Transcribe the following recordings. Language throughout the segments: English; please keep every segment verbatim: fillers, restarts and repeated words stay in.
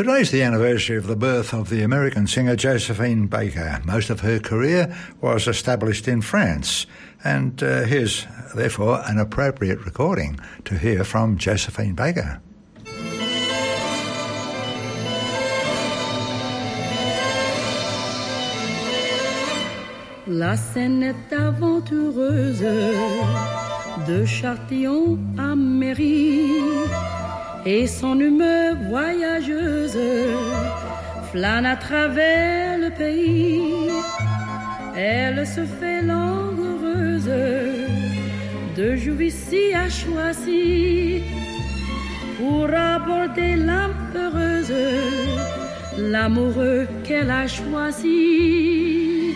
Today's the anniversary of the birth of the American singer Josephine Baker. Most of her career was established in France, and uh, here's, therefore, an appropriate recording to hear from Josephine Baker. La scène est aventureuse, de Châtillon à Mairie, et son humeur voyageuse flâne à travers le pays. Elle se fait langoureuse, de Juvisy à Choisy, pour aborder l'âme heureuse, l'amoureux qu'elle a choisi.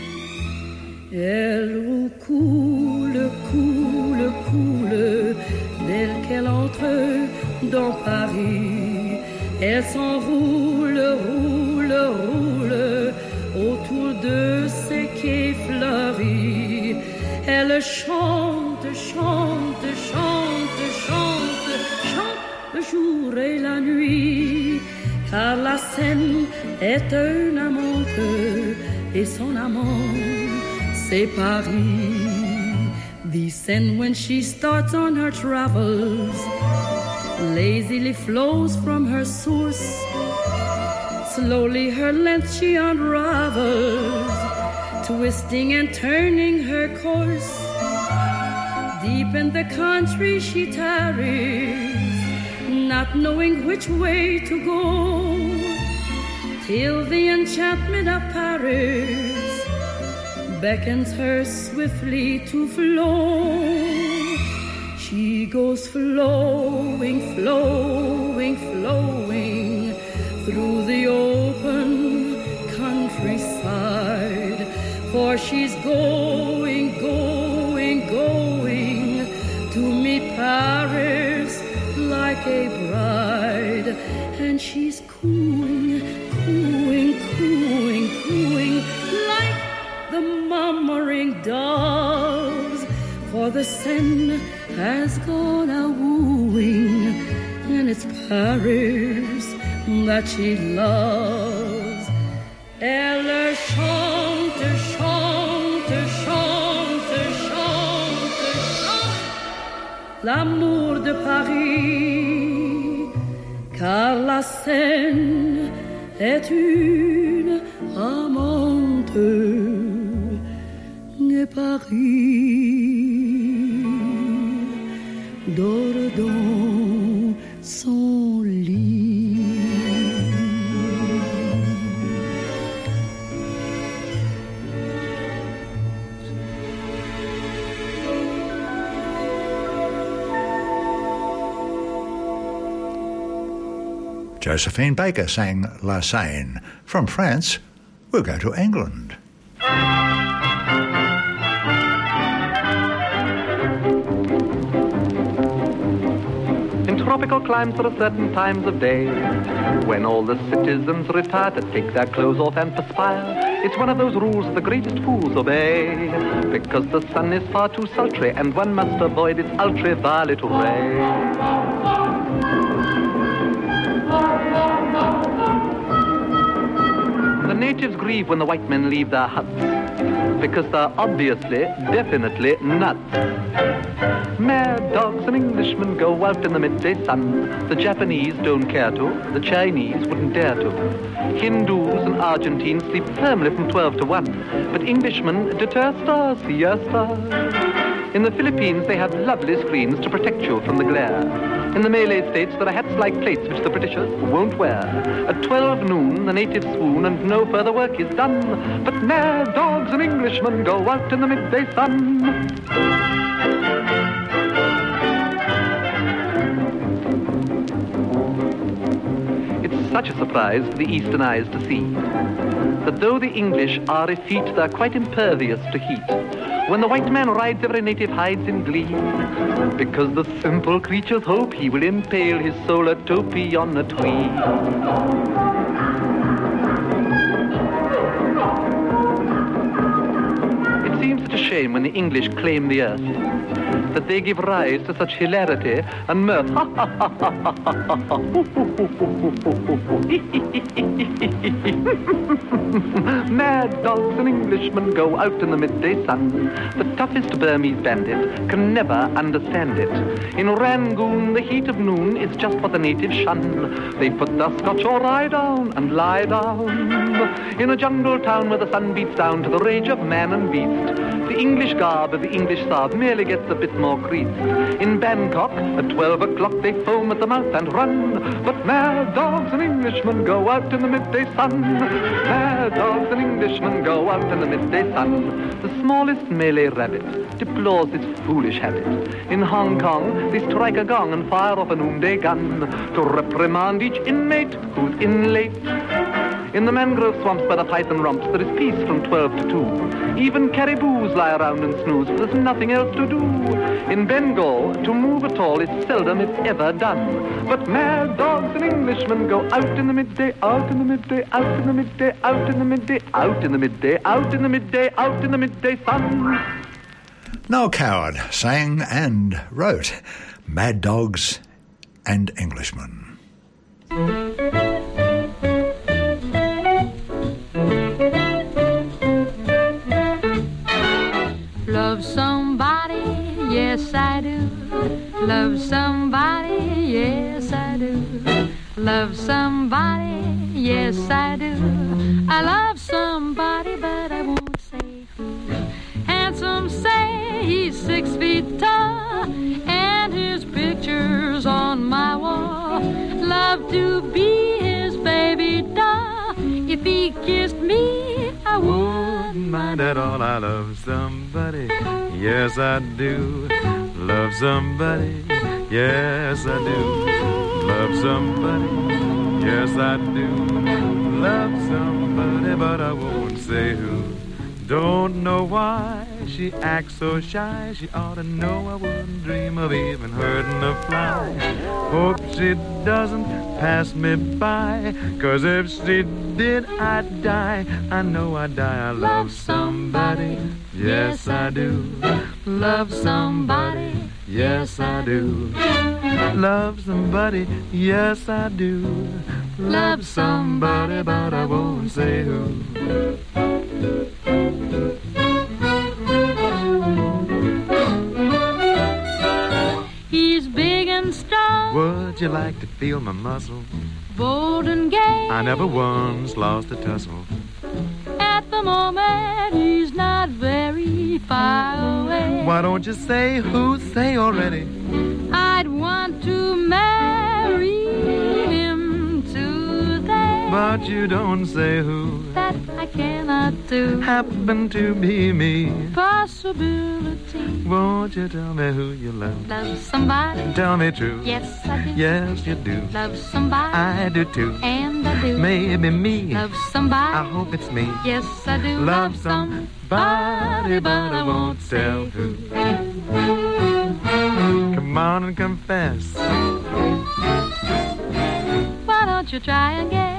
Elle coule, coule, coule, dès qu'elle entre dans Paris. Elle s'enroule, roule, roule, autour de ses quais fleuris. Elle chante, chante, chante, chante, chante le jour et la nuit. Car la Seine est un amante et son amant, c'est Paris. The Seine, when she starts on her travels, lazily flows from her source. Slowly her length she unravels, twisting and turning her course. Deep in the country she tarries, not knowing which way to go, till the enchantment of Paris beckons her swiftly to flow. She goes flowing, flowing, flowing through the open countryside, for she's going, going, going to meet Paris like a bride. And she's cooing, cooing, cooing, cooing like the murmuring doves, for the Seine has gone a wooing, and it's Paris that she loves. Elle chante, chante, chante, chante, chante l'amour de Paris, car la Seine est une amante et Paris dort dans son lit. Josephine Baker sang La Seine. From France, we'll go to England. In tropical climes there are certain times of day when all the citizens retire to take their clothes off and perspire. It's one of those rules the greatest fools obey, because the sun is far too sultry and one must avoid its ultraviolet ray. The natives grieve when the white men leave their huts, because they're obviously, definitely nuts. Mad dogs and Englishmen go out in the midday sun. The Japanese don't care to, the Chinese wouldn't dare to. Hindus and Argentines sleep firmly from twelve to one, but Englishmen deter stars, siesta. In the Philippines they have lovely screens to protect you from the glare. In the Malay states there are hats like plates which the Britishers won't wear. At twelve noon the natives swoon and no further work is done, but mad dogs and Englishmen go out in the midday sun. It's such a surprise for the eastern eyes to see that though the English are effete, they're quite impervious to heat. When the white man rides, every native hides in glee, because the simple creatures hope he will impale his solar topee on a tree. It seems such a shame shame when the English claim the earth, that they give rise to such hilarity and mirth. Mad dogs and Englishmen go out in the midday sun. The toughest Burmese bandit can never understand it. In Rangoon, the heat of noon is just what the natives shun. They put the Scotch or rye down and lie down in a jungle town where the sun beats down to the rage of man and beast. The English garb of the English Sard merely gets a bit more creased. In Bangkok, at twelve o'clock, they foam at the mouth and run. But mad dogs and Englishmen go out in the midday sun. Mad dogs and Englishmen go out in the midday sun. The smallest Malay rabbit deplores this foolish habit. In Hong Kong, they strike a gong and fire off a noonday gun to reprimand each inmate who's in late. In the mangrove swamps by the python romps, there is peace from twelve to two. Even caribous lie around and snooze, for there's nothing else to do. In Bengal, to move at all is seldom, if ever, done. But mad dogs and Englishmen go out in the midday, out in the midday, out in the midday, out in the midday, out in the midday, out in the midday, out in the midday sun. Noel Coward sang and wrote Mad Dogs and Englishmen. Love somebody, yes I do. Love somebody, yes I do. Love somebody, yes I do. I love somebody, but I won't say who. Handsome say he's six feet tall, and his picture's on my wall. Love to be his baby doll. If he kissed me, I wouldn't mind at all. I love somebody, yes I do. Love somebody, yes I do. Love somebody, yes I do. Love somebody, but I won't say who. Don't know why she acts so shy. She ought to know I wouldn't dream of even hurting a fly. Hope she doesn't pass me by, 'cause if she did, I'd die. I know I'd die. I love somebody, yes I do. Love somebody, yes I do. Love somebody, yes I do. Love somebody, but I won't say who. He's big and strong. Would you like to feel my muscle? Bold and gay. I never once lost a tussle. At the moment, he's not very far away. Why don't you say who? Say already. I'd want to marry him today. But you don't say who. That I cannot do. Happen to be me. Possibility. Won't you tell me who you love? Love somebody. Tell me true. Yes, I do. Yes, you do. Love somebody. I do too. And I do. Maybe me. Love somebody. I hope it's me. Yes, I do. Love somebody, but I won't tell who. Come on and confess. Why don't you try and guess?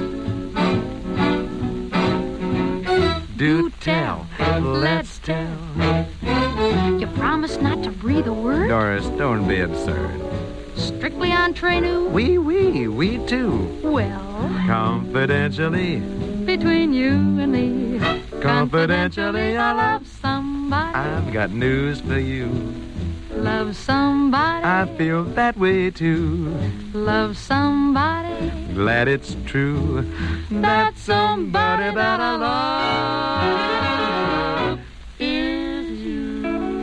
Do tell, let's tell. You promise not to breathe a word? Doris, don't be absurd. Strictly entre nous? We, we, we too. Well, confidentially, between you and me, confidentially, I love somebody. I've got news for you. Love somebody. I feel that way too. Love somebody. Glad it's true. That somebody that I love is you.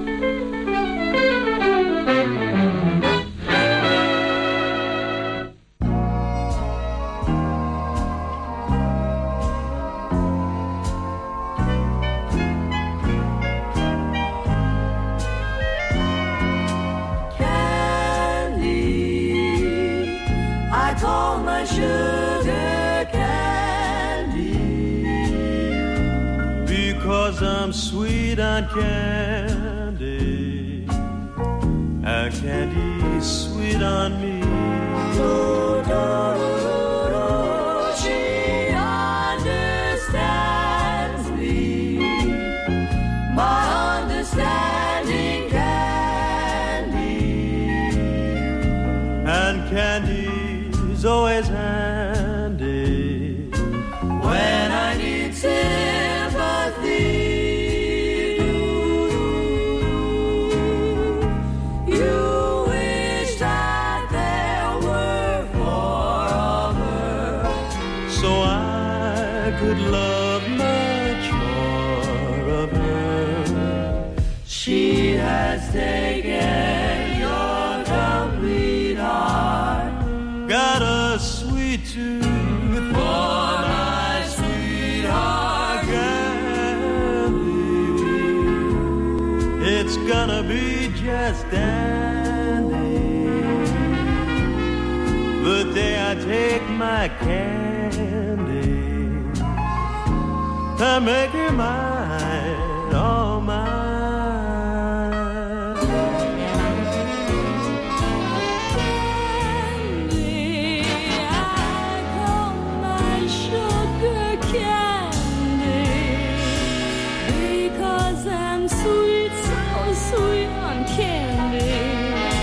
Call my sugar candy, because I'm sweet on candy, and candy is sweet on me. Do, do, do, do. She understands me. My understanding I could love much more of her. She has taken your complete heart, got a sweet tooth for my sweetheart candy. It's gonna be just dandy the day I take my candy and make her mine, all mine. Candy, I call my sugar candy because I'm sweet, so sweet on candy.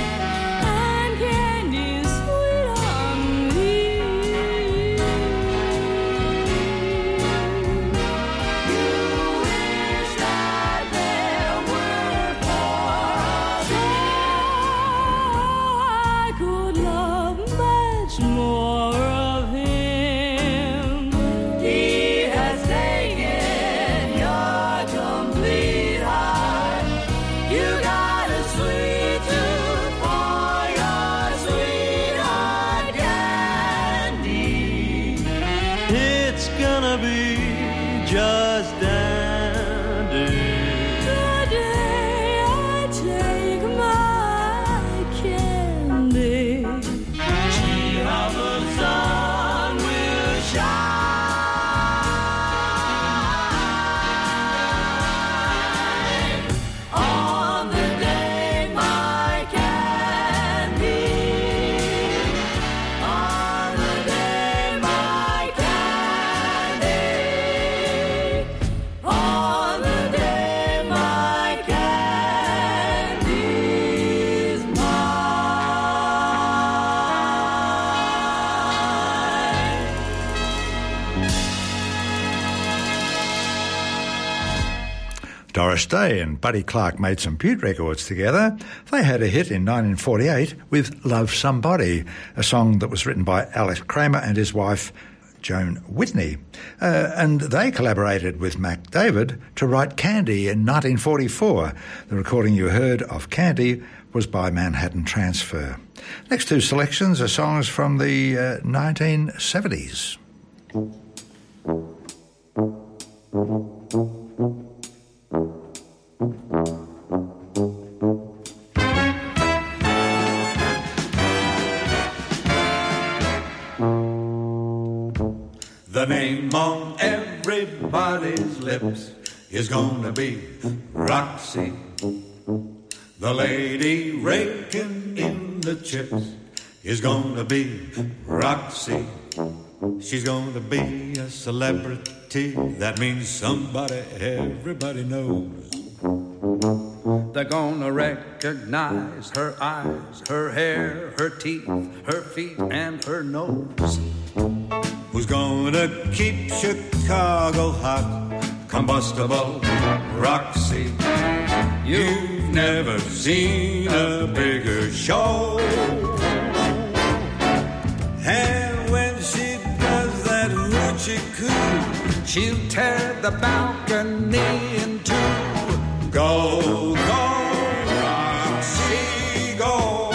Doris Day and Buddy Clark made some Butte records together. They had a hit in nineteen forty-eight with Love Somebody, a song that was written by Alex Kramer and his wife, Joan Whitney. Uh, and they collaborated with Mac David to write Candy in nineteen forty-four. The recording you heard of Candy was by Manhattan Transfer. Next two selections are songs from the uh, nineteen seventies. The name on everybody's lips is gonna be Roxy, the lady raking in the chips is gonna be Roxy. She's gonna be a celebrity, that means somebody everybody knows. They're gonna recognize her eyes, her hair, her teeth, her feet, and her nose. Who's gonna keep Chicago hot? Combustible Roxy. You've never seen a bigger show. And when she does that hoochie coo, she'll tear the balcony in two. Go, go, Roxy, go.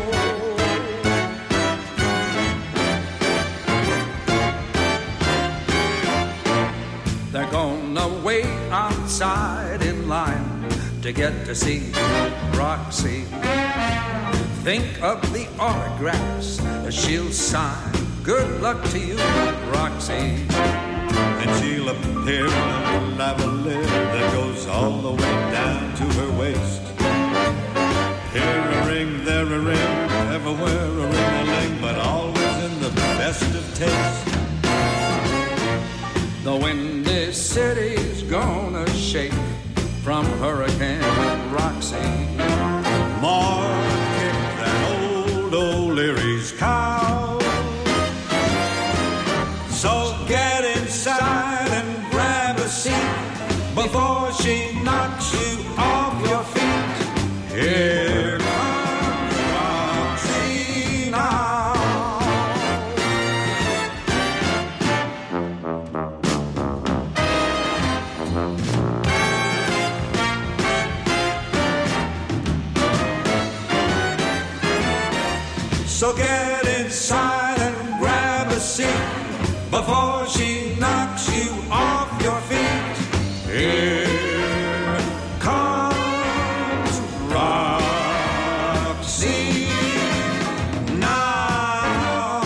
They're gonna wait outside in line to get to see Roxy. Think of the autographs she'll sign. Good luck to you, Roxy. And she'll appear in a lavalier that goes all the way down to her waist. Here a ring, there a ring, everywhere a ring-a-ling, but always in the best of taste. The windy city's gonna shake from Hurricane Roxy. More kick than old O'Leary's cow. So get inside and grab a seat before she knocks you off your feet. Here comes Roxy now. So get inside and grab a seat before she knocks you off your feet. Here comes Roxy now.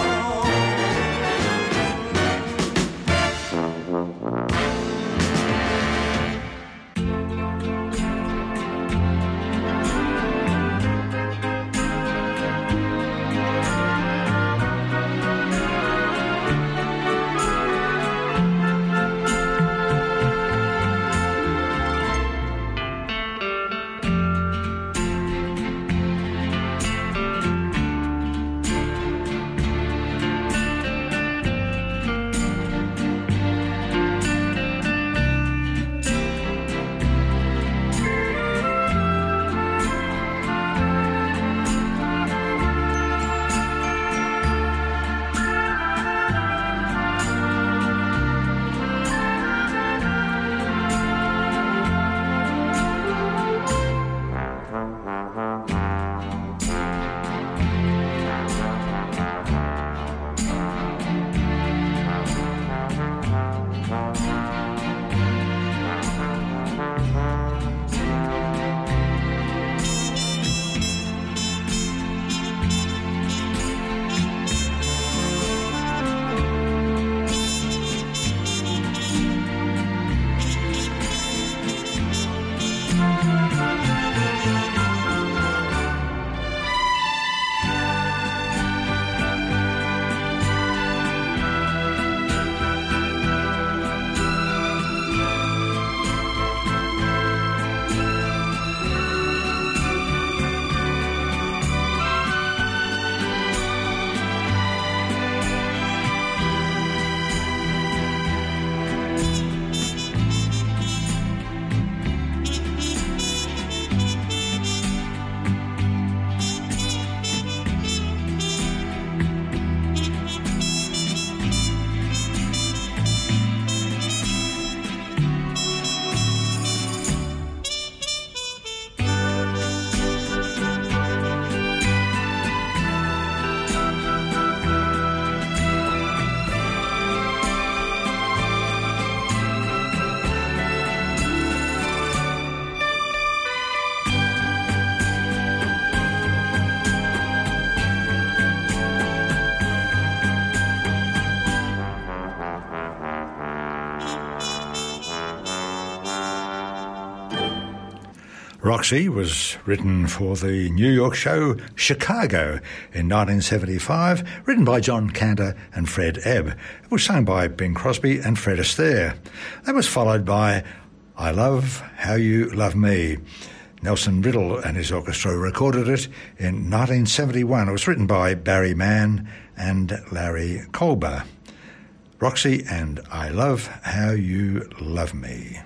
Roxy was written for the New York show Chicago in nineteen seventy-five, written by John Cantor and Fred Ebb. It was sung by Bing Crosby and Fred Astaire. That was followed by I Love How You Love Me. Nelson Riddle and his orchestra recorded it in nineteen seventy-one. It was written by Barry Mann and Larry Kolber. Roxy and I Love How You Love Me.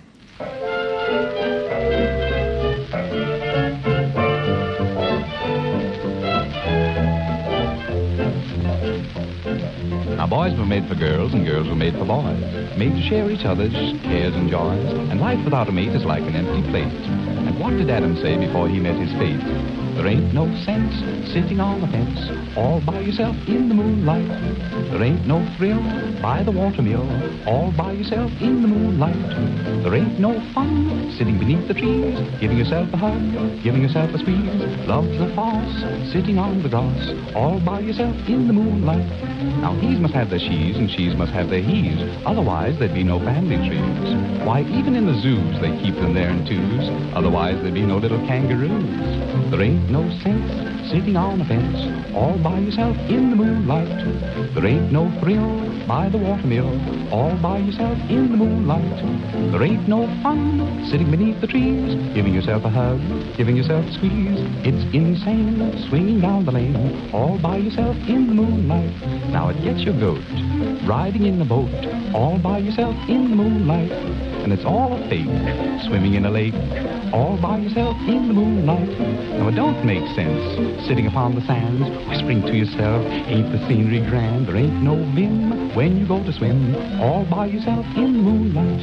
Now, boys were made for girls and girls were made for boys, made to share each other's cares and joys, and life without a mate is like an empty plate. And what did Adam say before he met his fate? There ain't no sense sitting on the fence all by yourself in the moonlight. There ain't no thrill by the watermill all by yourself in the moonlight. There ain't no fun sitting beneath the trees, giving yourself a hug, giving yourself a squeeze. Love's a farce sitting on the grass all by yourself in the moonlight. Now he's must have their she's and she's must have their he's, otherwise there'd be no family trees. Why, even in the zoos they keep them there in twos, otherwise there'd be no little kangaroos. There ain't no sense sitting on a fence all by yourself in the moonlight. There ain't no thrill by the watermill all by yourself in the moonlight. There ain't no fun sitting beneath the trees, giving yourself a hug, giving yourself a squeeze. It's insane swinging down the lane all by yourself in the moonlight. Now it gets your goat riding in the boat all by yourself in the moonlight. And it's all a fake, swimming in a lake, all by yourself in the moonlight. Now it don't make sense, sitting upon the sands, whispering to yourself, ain't the scenery grand? There ain't no vim when you go to swim, all by yourself in the moonlight.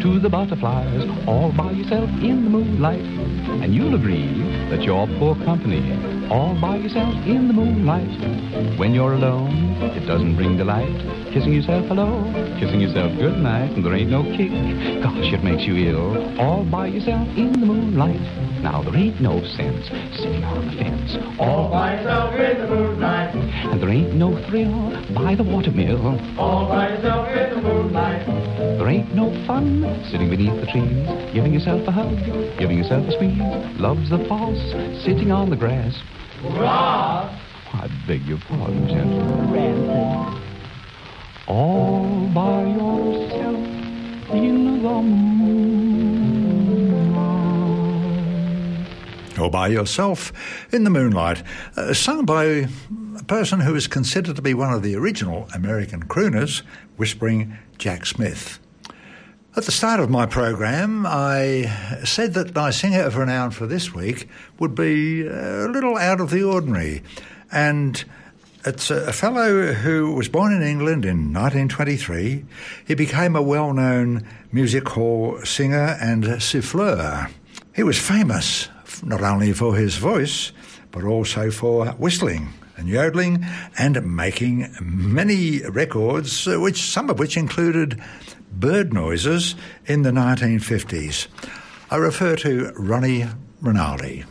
to the butterflies, all by yourself in the moonlight. And you'll agree that you're poor company, all by yourself in the moonlight. When you're alone, it doesn't bring delight. Kissing yourself hello, kissing yourself good night, and there ain't no kick. Gosh, it makes you ill, all by yourself in the moonlight. Now there ain't no sense sitting on the fence, all by yourself in the moonlight. And there ain't no thrill by the watermill, all by yourself in the moonlight. There ain't no fun sitting beneath the trees, giving yourself a hug, giving yourself a squeeze. Love's the false sitting on the grass. Hurrah! I beg your pardon, gentlemen. Rancid. All by yourself in the moonlight. All by yourself in the moonlight. Uh, sung by a person who is considered to be one of the original American crooners, whispering Jack Smith. At the start of my program, I said that my singer of renown for this week would be a little out of the ordinary. And it's a fellow who was born in England in nineteen twenty-three. He became a well-known music hall singer and souffleur. He was famous not only for his voice, but also for whistling and yodeling and making many records, which some of which included bird noises in the nineteen fifties. I refer to Ronnie Rinaldi.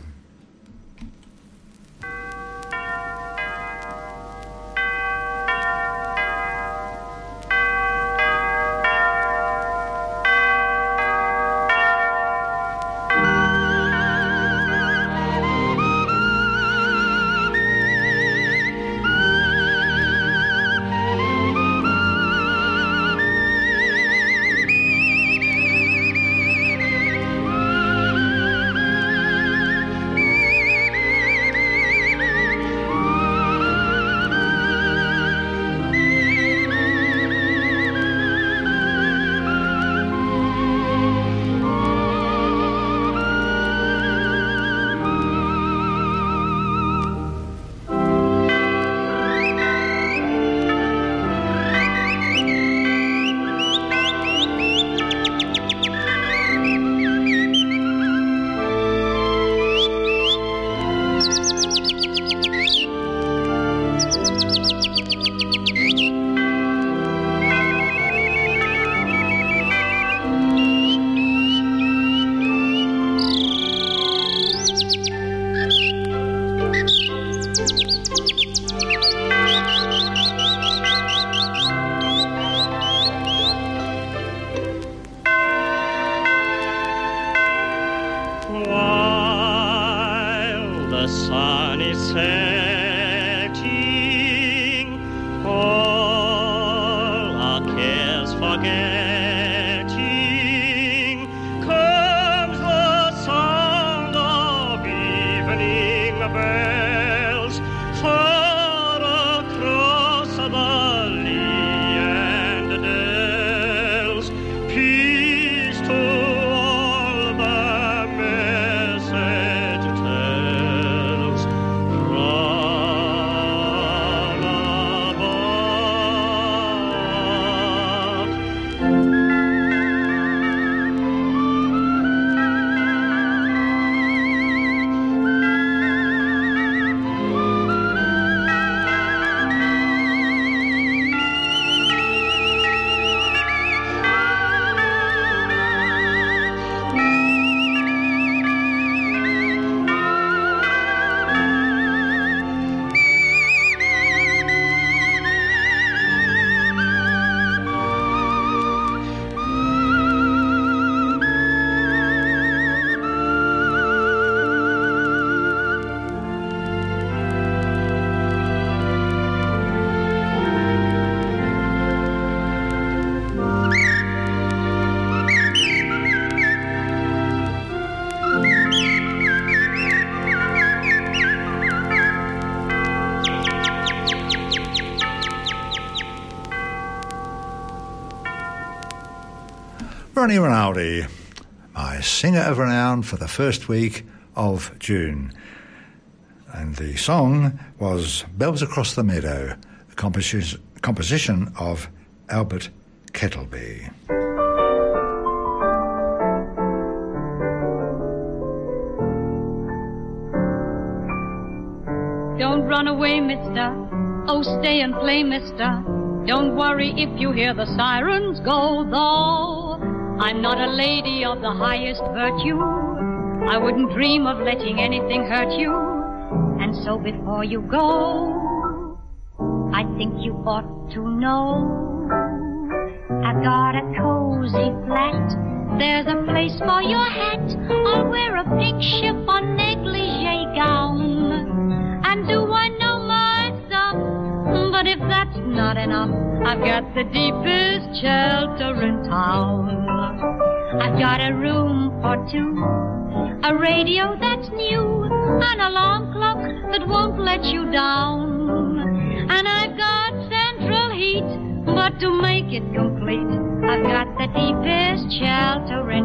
Ronnie Rinaldi, my singer of renown for the first week of June. And the song was Bells Across the Meadow, a composition, composition of Albert Kettleby. Don't run away, mister. Oh, stay and play, mister. Don't worry if you hear the sirens go, though I'm not a lady of the highest virtue. I wouldn't dream of letting anything hurt you. And so before you go, I think you ought to know I've got a cozy flat. There's a place for your hat. I'll wear a pink chiffon negligee gown. And do I know my stuff? But if that's not enough, I've got the deepest shelter in town. I've got a room for two, a radio that's new, an alarm clock that won't let you down. And I've got central heat, but to make it complete, I've got the deepest shelter in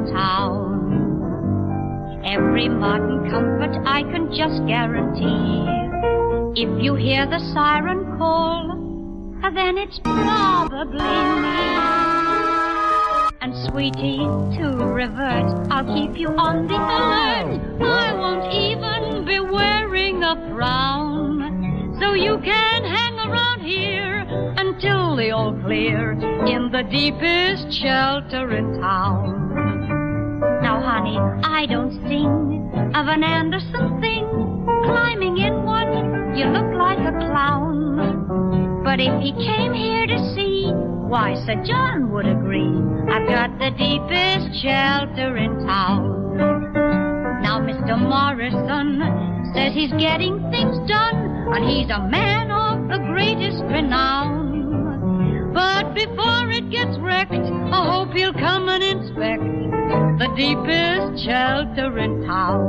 town. Every modern comfort I can just guarantee. If you hear the siren call, then it's probably me. And sweetie, to revert, I'll keep you on the alert. I won't even be wearing a frown. So you can hang around here until the all clear in the deepest shelter in town. Now, honey, I don't sing of an Anderson thing. Climbing in one, you look like a clown. But if he came here to see, why, Sir John would agree, I've got the deepest shelter in town. Now, Mister Morrison says he's getting things done, and he's a man of the greatest renown. But before it gets wrecked, I hope he'll come and inspect the deepest shelter in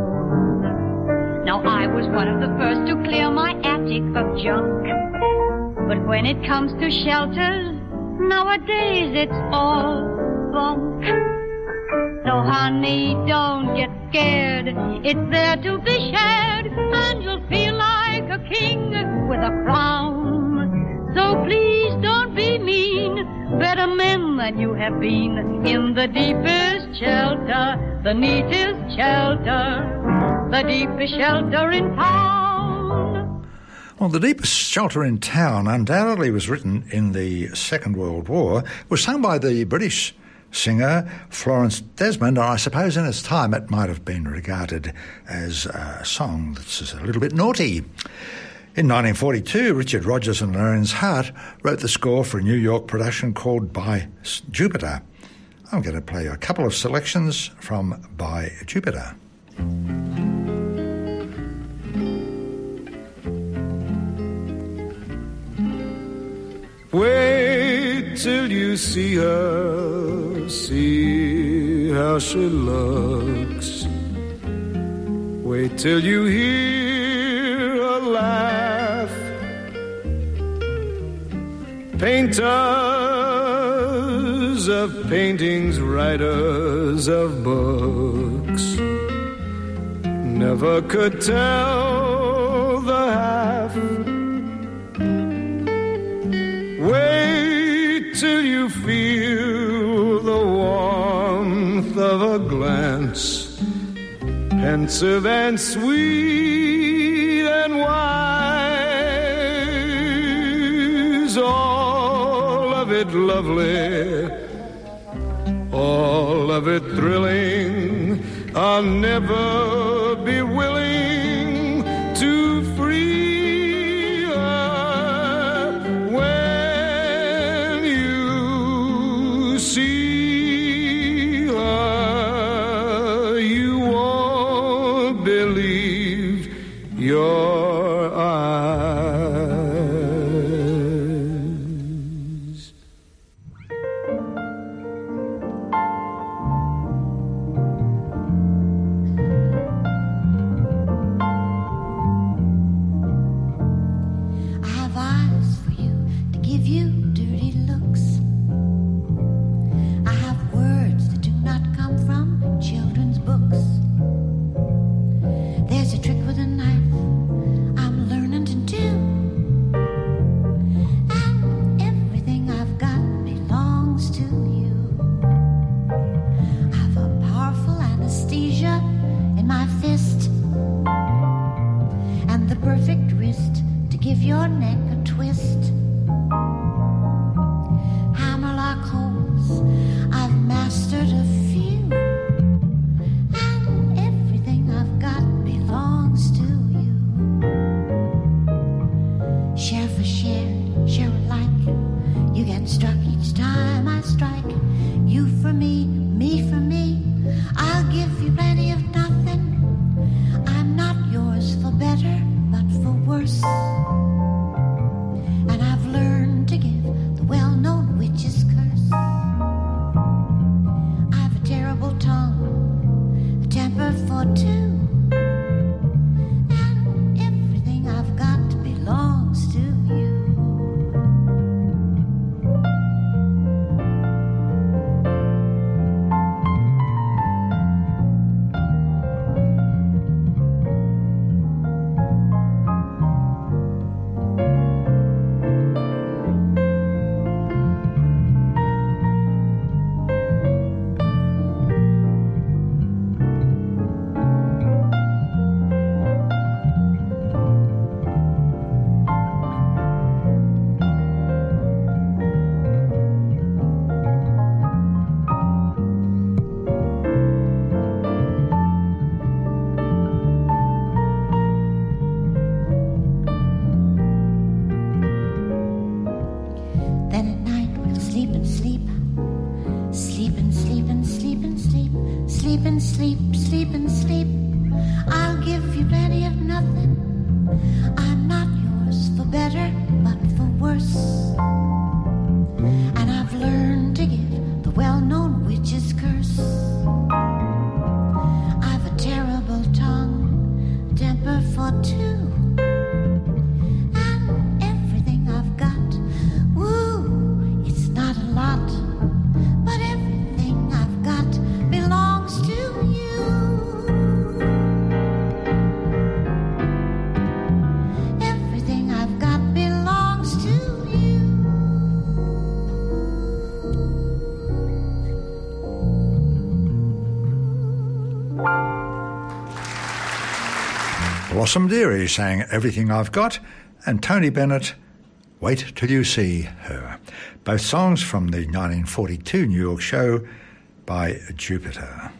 town. Now, I was one of the first to clear my attic of junk. But when it comes to shelters, nowadays it's all bunk. So honey, don't get scared. It's there to be shared, and you'll feel like a king with a crown. So please don't be mean. Better men than you have been in the deepest shelter, the neatest shelter, the deepest shelter in town. Well, The Deepest Shelter in Town undoubtedly was written in the Second World War. It was sung by the British singer Florence Desmond, and I suppose in its time it might have been regarded as a song that's a little bit naughty. In nineteen forty-two, Richard Rodgers and Lorenz Hart wrote the score for a New York production called By Jupiter. I'm going to play you a couple of selections from By Jupiter. Wait till you see her, see how she looks. Wait till you hear her laugh. Painters of paintings, writers of books never could tell the half. Wait till you feel the warmth of a glance, pensive and sweet and wise, all of it lovely, all of it thrilling. I'll never be willing to free her. When you see her, you won't believe your eyes. perfect wrist to give your neck a twist. Hammerlock holes, I've mastered a few, and everything I've got belongs to you. Share for share, share alike. You get struck each time I strike. You for me, me for me. I'll give you plenty of nothing. I'm not yours for better, but for worse. And I've learned to give the well-known witch's curse. I've a terrible tongue, a temper for two, and everything I've got belongs to you. Blossom Dearie sang Everything I've Got, and Tony Bennett, Wait Till You See Her. Both songs from the nineteen forty-two New York show by Jupiter.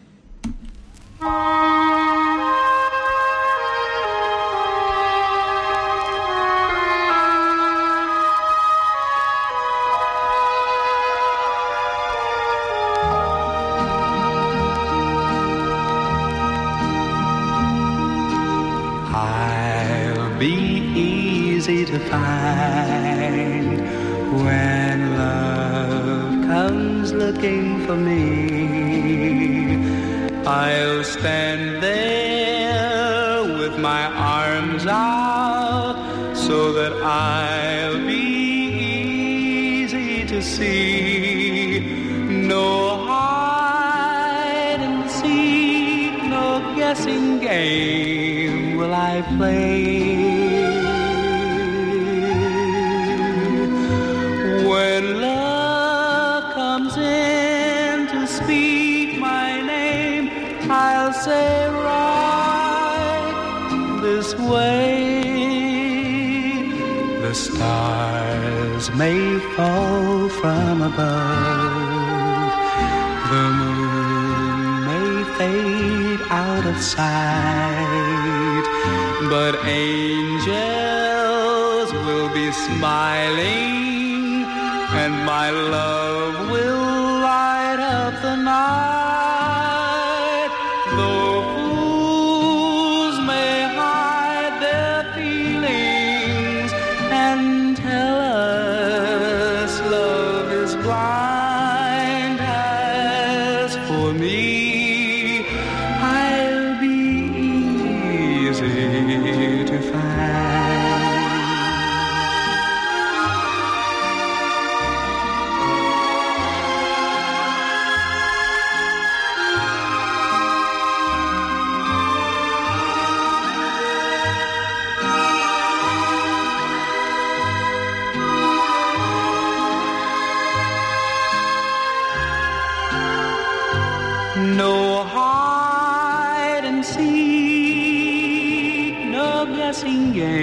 To find when love comes looking for me, I'll stand there with my arms out so that I'll be easy to see. No hide and seek, no guessing game will I play. When love comes in to speak my name, I'll say right this way. The stars may fall from above, the moon may fade out of sight, but angels will be smiling, and my love will light up the night. Though fools may hide their feelings and tell us love is blind, as for me, I'll be easy to find.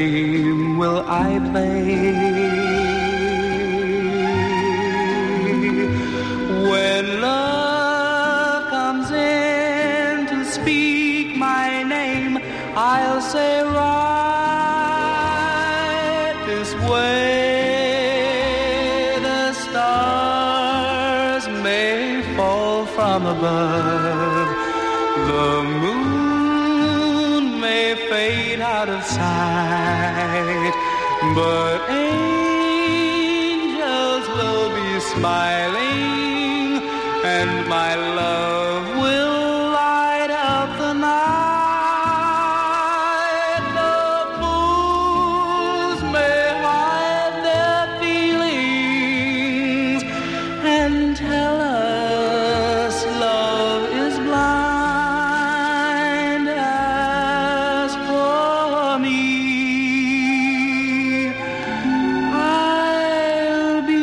game will I play? When love comes in to speak my name, I'll say right this way. The stars may fall from above, the moon may fade out of sight, but angels will be smiling, and my love will light up the night. The fools may hide their feelings and tell us love is blind. As for me, I'll be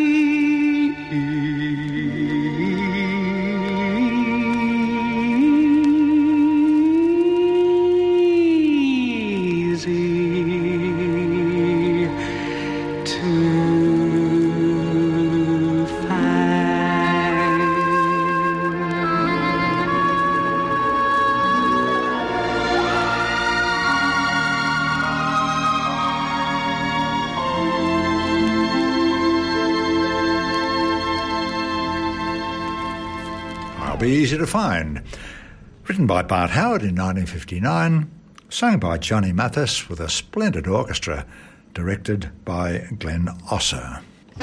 easy to find. I'll Be Easy to Find. Written by Bart Howard in nineteen fifty-nine, sung by Johnny Mathis with a splendid orchestra, directed by Glenn Osser.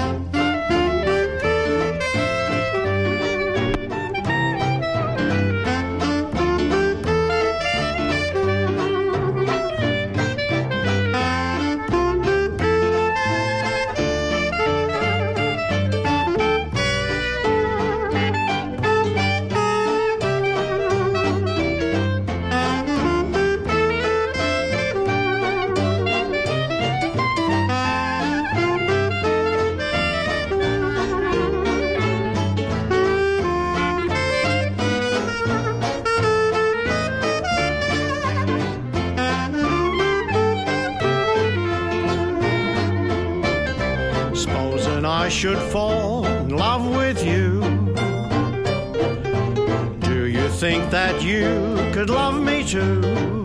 Supposing I should fall in love with you, do you think that you could love me too?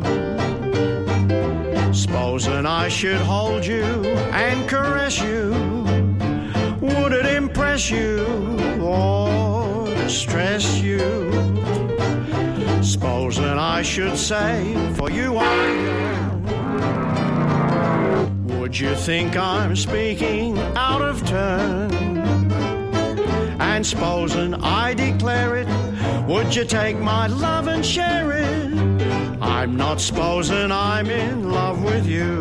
Supposing I should hold you and caress you, would it impress you or distress you? Supposing I should say for you I am, would you think I'm speaking out of turn? And supposing I declare it, would you take my love and share it? I'm not supposing I'm in love with you.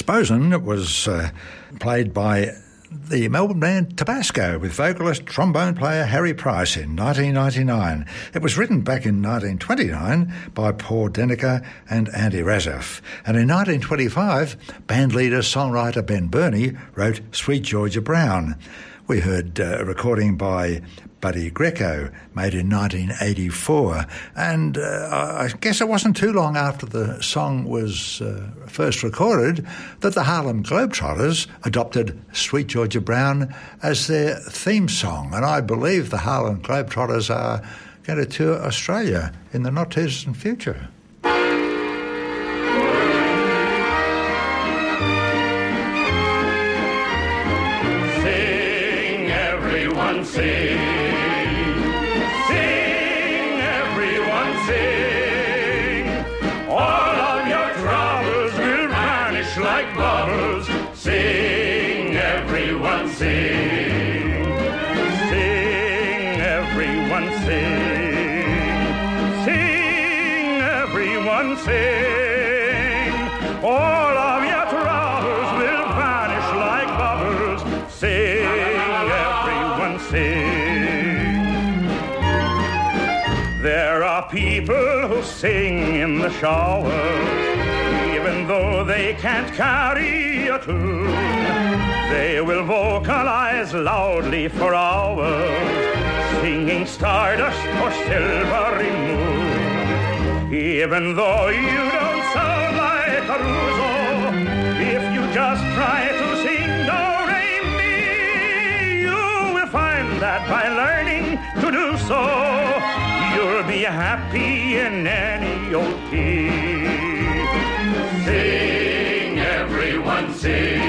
Sposen was uh, played by the Melbourne band Tabasco with vocalist trombone player Harry Price in nineteen ninety-nine. It was written back in nineteen twenty-nine by Paul Denneker and Andy Razaf. And in nineteen twenty-five, bandleader songwriter Ben Burney wrote Sweet Georgia Brown. We heard uh, a recording by Buddy Greco, made in nineteen eighty-four. And uh, I guess it wasn't too long after the song was uh, first recorded that the Harlem Globetrotters adopted Sweet Georgia Brown as their theme song. And I believe the Harlem Globetrotters are going to tour Australia in the not-too-distant future. Sing, everyone, sing. Like bubbles, sing, everyone sing. Sing, everyone sing. Sing, everyone sing. All of your troubles will vanish like bubbles. Sing, everyone sing. There are people who sing in the shower, even though they can't carry a tune. They will vocalize loudly for hours, singing stardust or silvery moon. Even though you don't sound like Caruso, if you just try to sing do, re, mi, you will find that by learning to do so, you'll be happy in any old key. Sing, everyone sing.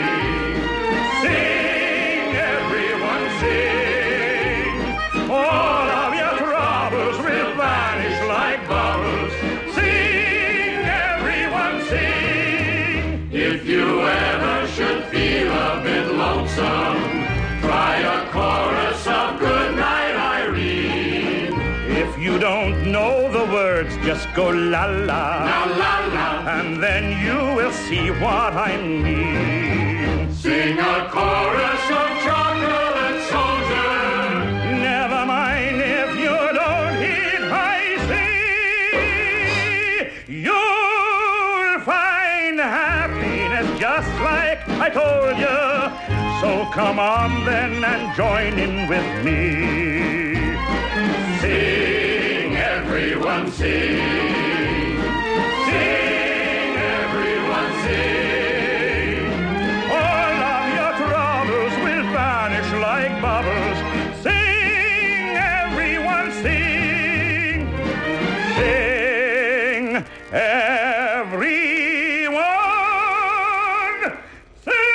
Sing, everyone sing. All of your troubles will vanish like bubbles. Sing, everyone sing. If you ever should feel a bit lonesome, try a chorus of Good Night, Irene. If you don't know the words, just go la la, la la la, and then you will see what I mean. Sing a chorus of Chocolate Soldier. Never mind if you don't heed my plea. You'll find happiness just like I told you. So come on then and join in with me. Sing, everyone sing. Sing, everyone sing. All of your troubles will vanish like bubbles. Sing, everyone sing. Sing, everyone sing.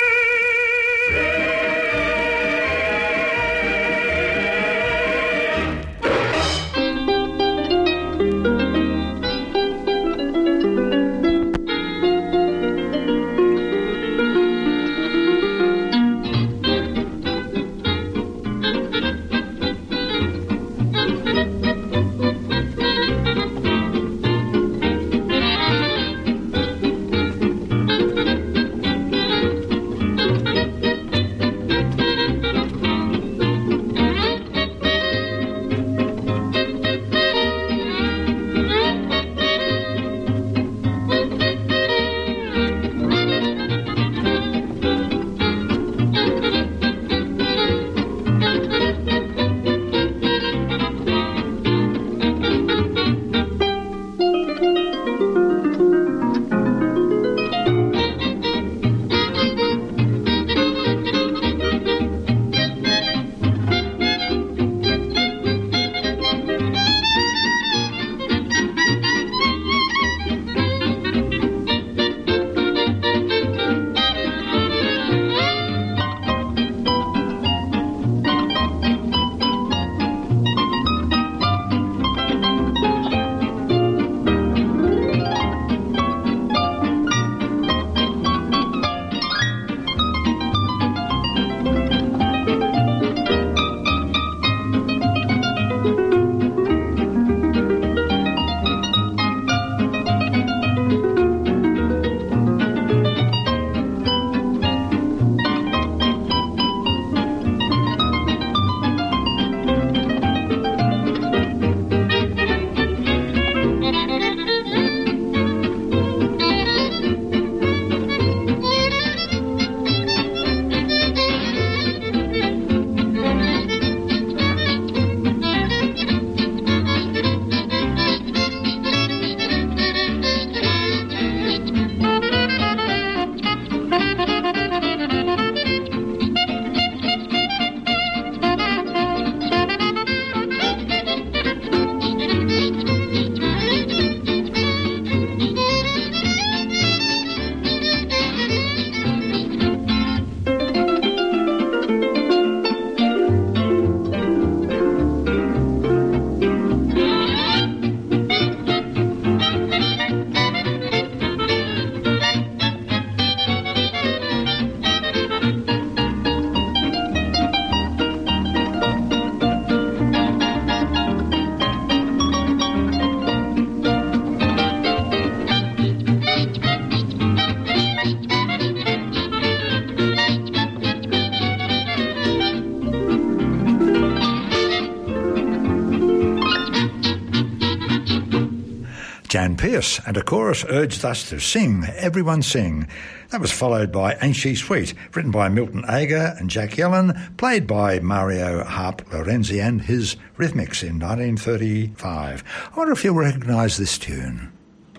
Pierce, and a chorus urged us to sing, everyone sing. That was followed by Ain't She Sweet, written by Milton Ager and Jack Yellen, played by Mario Harp Lorenzi and his Rhythmics in nineteen thirty-five. I wonder if you'll recognise this tune.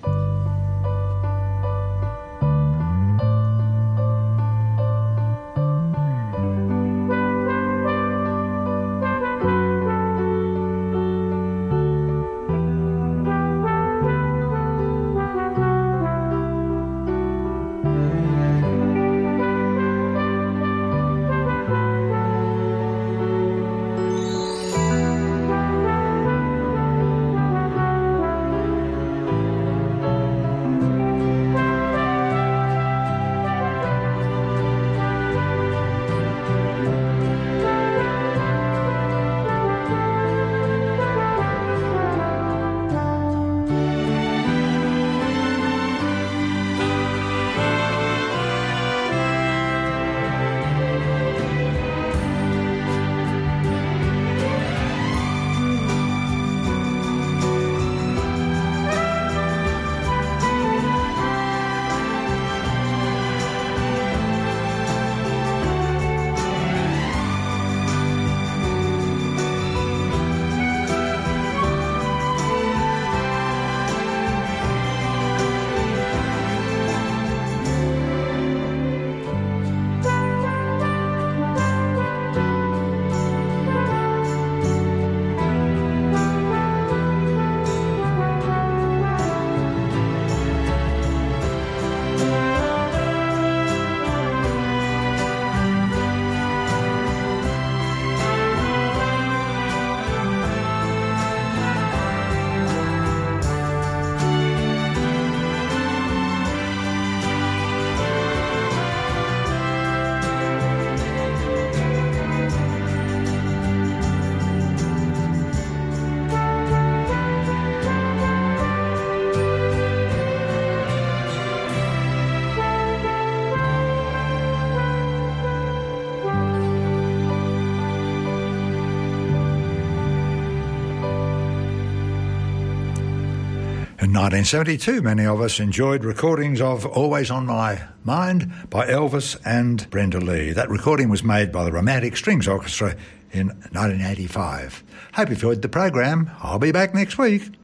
In nineteen seventy-two, many of us enjoyed recordings of Always on My Mind by Elvis and Brenda Lee. That recording was made by the Romantic Strings Orchestra in nineteen eighty-five. Hope you enjoyed the program. I'll be back next week.